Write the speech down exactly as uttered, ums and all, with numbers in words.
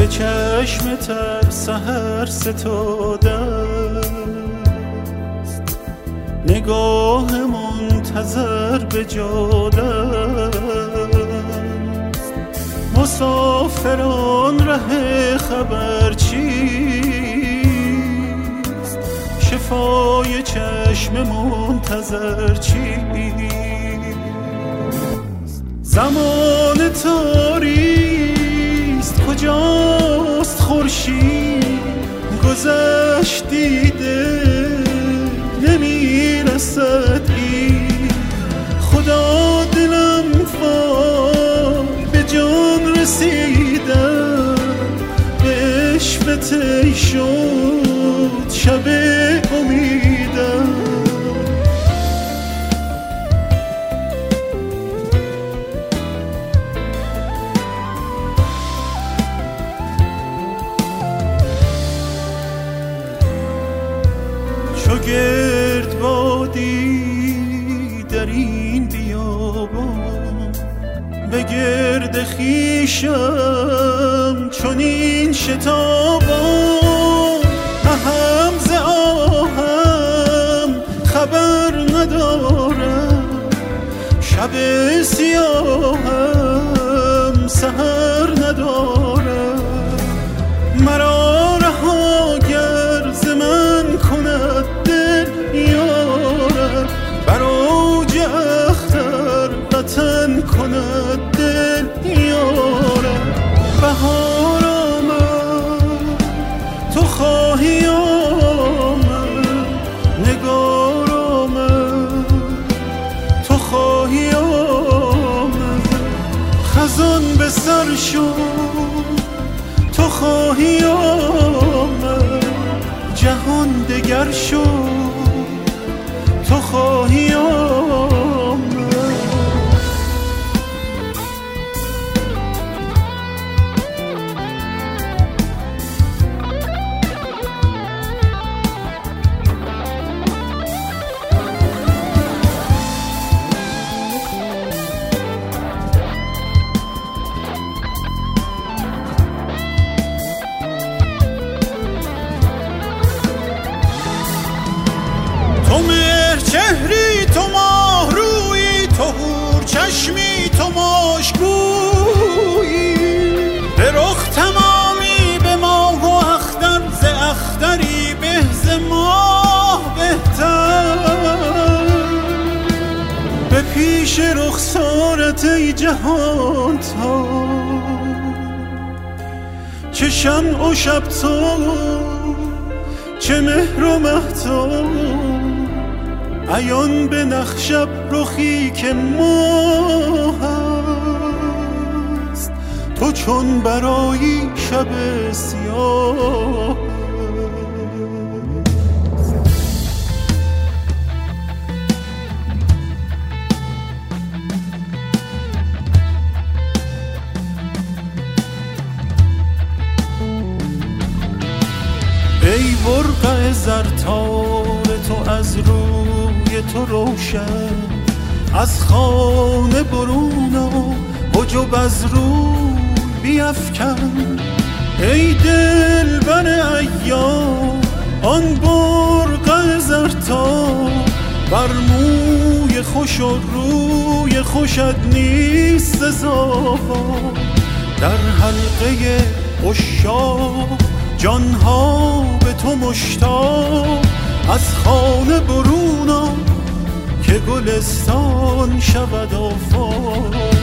به چشم تر سحر ستاده است، نگاه منتظر به جاده است. مسافران ره خبر چیست؟ شفای چشم منتظر چیست؟ زمان تاریست، کجاست خورشید؟ گذشت دیده نمیرسد این، خدا دلم وای به جان رسیدم، به عشق تی شد شب امیدم. چو گردبادی در این بیابان، به گرد خویشم چنین شتابان. اهم ز آهم خبر ندارم، شب سیاهم سحر ندارم. مرا رها گر ز من کند دل یارم، بر اوج اختر وطن کند دل یارم. بهار آمد تو خواهی آمد، نگار آمد تو خواهی آمد. خزان به سر شد تو خواهی آمد، جهان دگر شد تو خواهی آمد. تو مهر چهری تو ماه رویی، تو حور چشمی تو مشکویی. به رخ تمامی به ماه و اختر، ز اختری به ز ماه بهتر. به پیش رخسارت ای جهان تا، چه شمع و شب تا چه مهر و مهتاب. عیان به نخشب رخی که ماه است، تو چون برایی شب سیاه. ای برقع زرتار تو از روی تو روشن، از خانه برون آ حجب از روی بیفکن. ای دلبر ایام آن برقع زرتار، بر موی خوش و روی خوشت نیست سزا. در حلقه عشاق جانها به تو مشتاق، از خانه برون آ که گلستان شود آفاق.